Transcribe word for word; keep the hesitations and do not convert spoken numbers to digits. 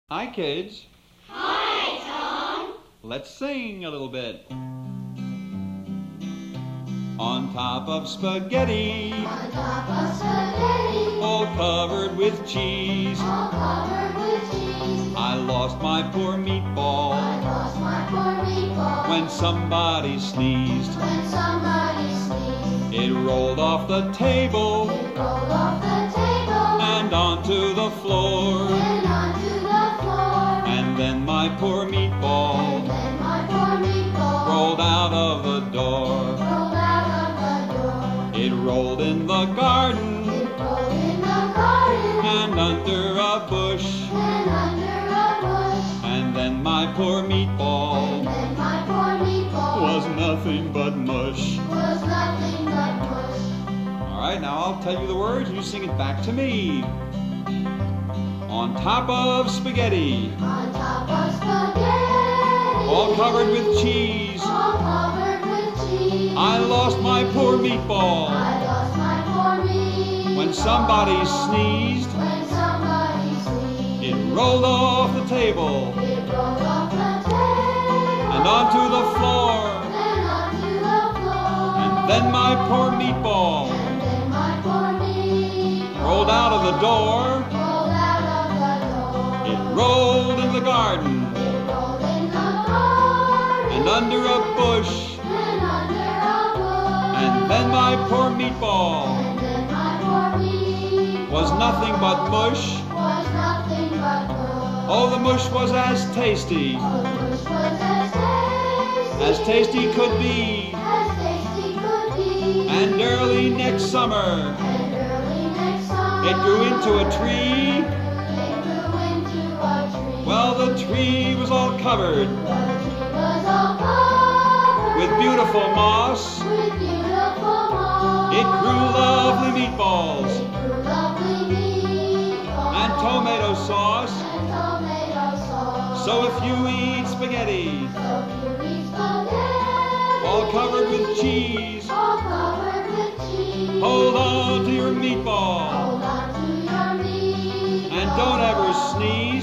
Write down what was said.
Hi, kids. Hi, Tom. Let's sing a little bit. On top of spaghetti, On top of spaghetti, all covered with cheese, all covered with cheese, I lost my poor meatball I lost my poor meatball. when somebody sneezed. When somebody sneezed, It rolled off the table it rolled off the table and onto the floor. and onto the floor. And then my poor meatball And then my poor meatball rolled out of the door. rolled out of the door. It rolled in the garden It rolled in the garden and under a bush. and under a bush. And then my poor meatball And then my poor meatball was nothing but mush. was nothing but mush. All right, now I'll tell you the words and you sing it back to me. On top of spaghetti, On top of spaghetti, all covered with cheese, all covered with cheese, I lost my poor meatball I lost my poor meatball. when somebody sneezed. When somebody sneezed, It rolled off the table it rolled off the table and onto the floor. and onto the floor. And then my poor meatball And then my poor meatball rolled out of the door. rolled out of the door. It rolled in the garden It rolled in the garden and under a bush. and under a bush. And then my poor meatball And then my poor meatball was nothing but mush. was nothing but mush. Oh, the mush was as tasty Oh, the mush was as tasty as tasty could be. as tasty could be. And early next summer, And early next summer, it grew into a tree. It grew into a tree. Well, the tree was all covered The tree was all covered with beautiful moss. with beautiful moss. It grew lovely meatballs It grew lovely meatballs and tomato sauce. and tomato sauce. So if you eat spaghetti, So you eat spaghetti, all covered with cheese, all covered with cheese. hold on to your meatball Hold on to your meatball and don't ever sneeze.